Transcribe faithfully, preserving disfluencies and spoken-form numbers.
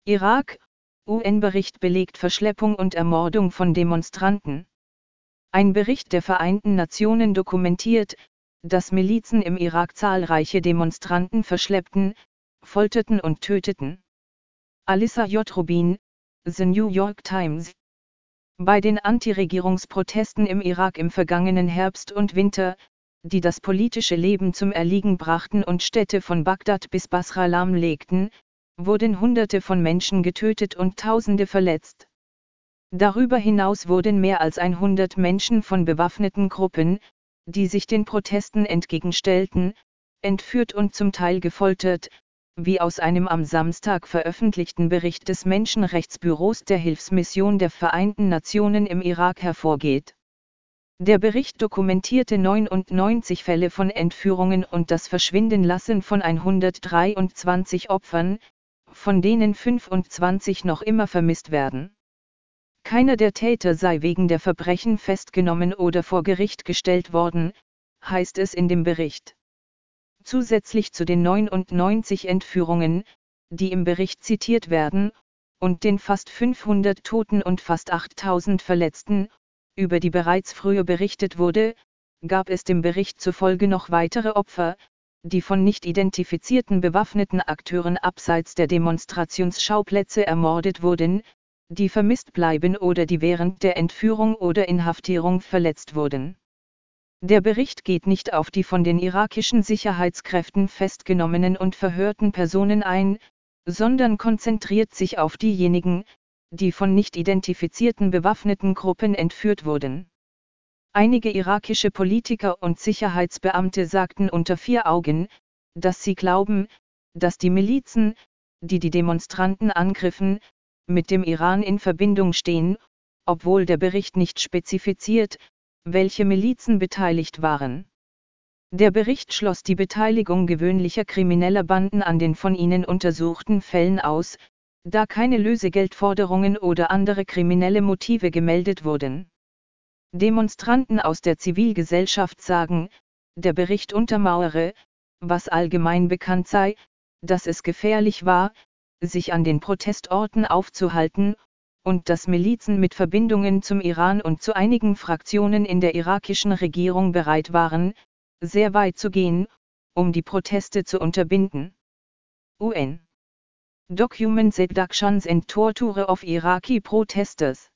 Irak, U N-Bericht belegt Verschleppung und Ermordung von Demonstranten. Ein Bericht der Vereinten Nationen dokumentiert, dass Milizen im Irak zahlreiche Demonstranten verschleppten, folterten und töteten. Alyssa J. Rubin, The New York Times. Bei den Antiregierungsprotesten im Irak im vergangenen Herbst und Winter, die das politische Leben zum Erliegen brachten und Städte von Bagdad bis Basra lahmlegten, wurden Hunderte von Menschen getötet und Tausende verletzt. Darüber hinaus wurden mehr als hundert Menschen von bewaffneten Gruppen, die sich den Protesten entgegenstellten, entführt und zum Teil gefoltert, wie aus einem am Samstag veröffentlichten Bericht des Menschenrechtsbüros der Hilfsmission der Vereinten Nationen im Irak hervorgeht. Der Bericht dokumentierte neunundneunzig Fälle von Entführungen und das Verschwindenlassen von hundertdreiundzwanzig Opfern, von denen fünfundzwanzig noch immer vermisst werden. Keiner der Täter sei wegen der Verbrechen festgenommen oder vor Gericht gestellt worden, heißt es in dem Bericht. Zusätzlich zu den neunundneunzig Entführungen, die im Bericht zitiert werden, und den fast fünfhundert Toten und fast achttausend Verletzten, über die bereits früher berichtet wurde, gab es dem Bericht zufolge noch weitere Opfer, die von nicht identifizierten bewaffneten Akteuren abseits der Demonstrationsschauplätze ermordet wurden, die vermisst bleiben oder die während der Entführung oder Inhaftierung verletzt wurden. Der Bericht geht nicht auf die von den irakischen Sicherheitskräften festgenommenen und verhörten Personen ein, sondern konzentriert sich auf diejenigen, die von nicht identifizierten bewaffneten Gruppen entführt wurden. Einige irakische Politiker und Sicherheitsbeamte sagten unter vier Augen, dass sie glauben, dass die Milizen, die die Demonstranten angriffen, mit dem Iran in Verbindung stehen, obwohl der Bericht nicht spezifiziert, welche Milizen beteiligt waren. Der Bericht schloss die Beteiligung gewöhnlicher krimineller Banden an den von ihnen untersuchten Fällen aus, da keine Lösegeldforderungen oder andere kriminelle Motive gemeldet wurden. Demonstranten aus der Zivilgesellschaft sagen, der Bericht untermauere, was allgemein bekannt sei, dass es gefährlich war, sich an den Protestorten aufzuhalten, und dass Milizen mit Verbindungen zum Iran und zu einigen Fraktionen in der irakischen Regierung bereit waren, sehr weit zu gehen, um die Proteste zu unterbinden. U N Documents Abductions and Torture of Iraqi Protesters.